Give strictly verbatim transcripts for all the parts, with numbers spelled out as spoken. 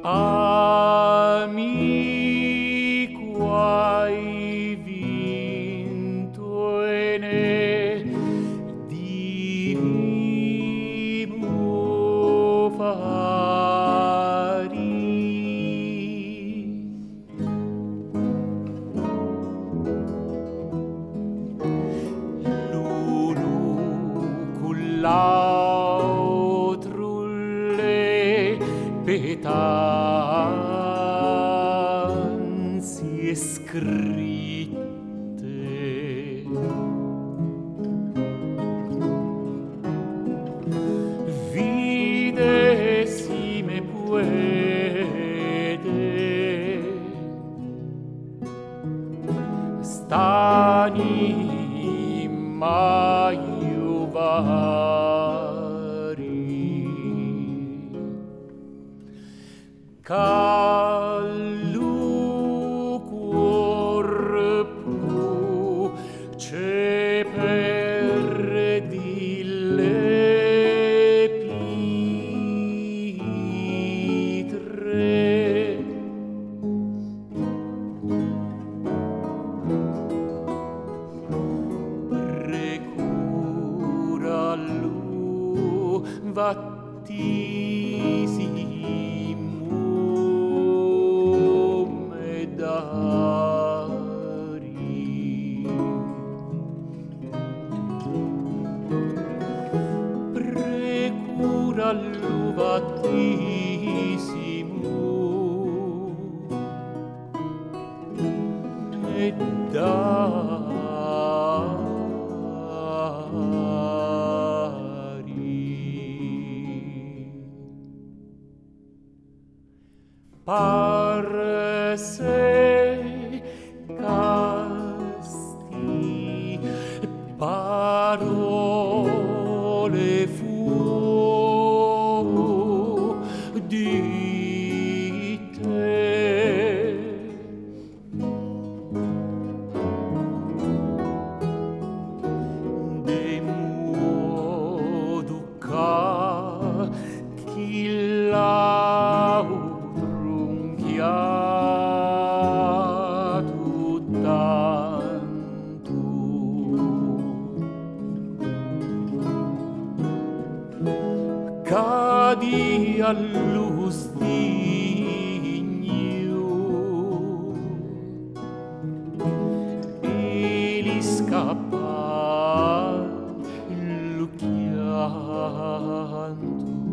amico hai vinto e ne divimo fari. L'uno con l'altro le petanze scritte videsi me puede stani maio vari callu corpo c'è perdi le pitre precurallu vattissimo medari precurallu vattissimo medari par se casti parole fu di te de modo ca chi l'altro chiato tanto cadi allo stigno e li scappa il chianto.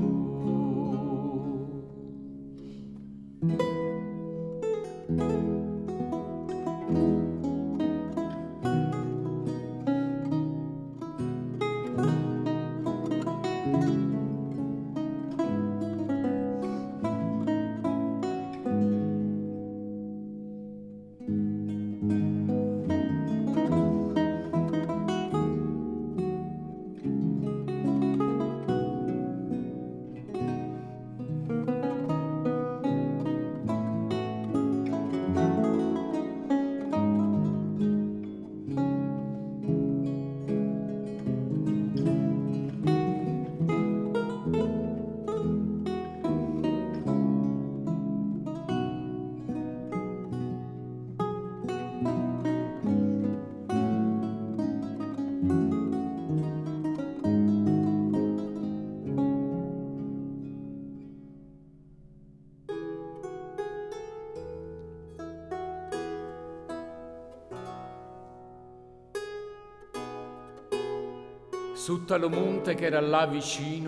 Sutta lo monte che era là vicino,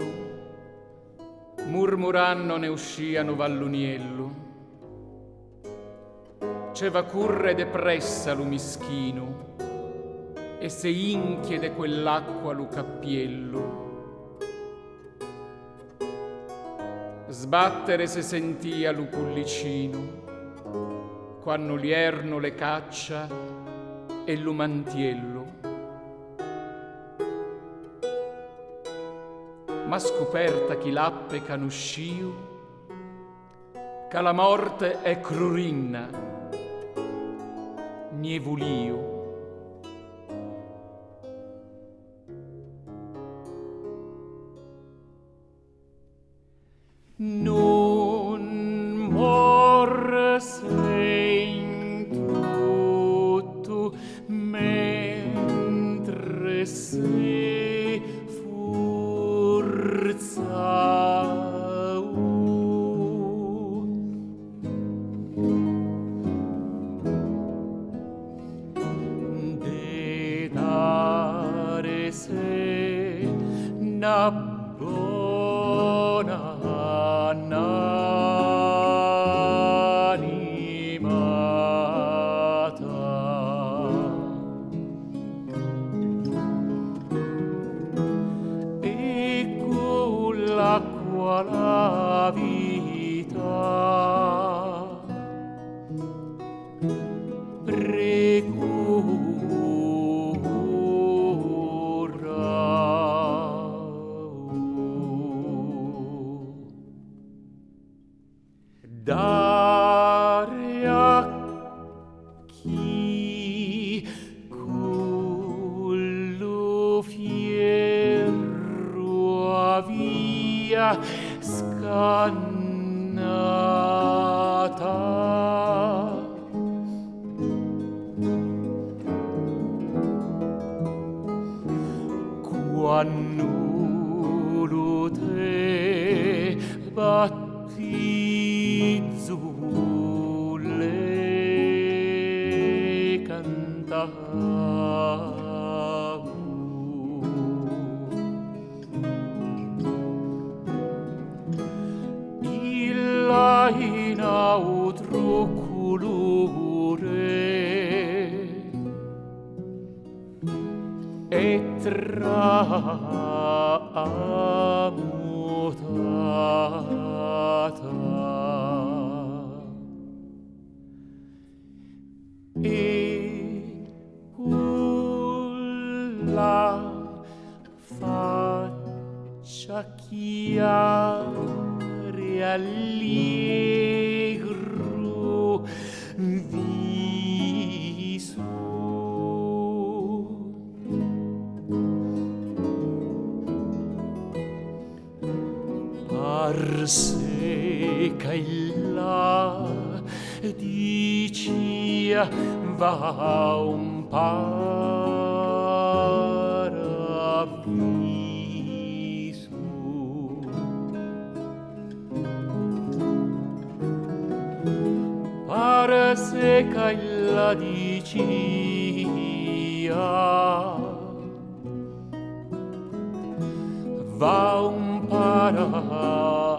murmuranno ne usciano valluniello. Ce va curre depressa lo mischino, e se inchiede quell'acqua lo cappiello. Sbattere se sentia lo pullicino, quando l'ierno le caccia e lo mantiello. Ma scoperta chi l'appe canusciu, che la morte è crurinna, nievulio. Non morse in tutto mentre si forza de dare se na bona l'acqua la vita precura dare a chi collo fierro avvia scannata quannulo te battizzo le cantavo in altro colore e tramutata e quella faccia chiare allegro viso parse che là dicia va un paradiso parse che la dicia va un paradiso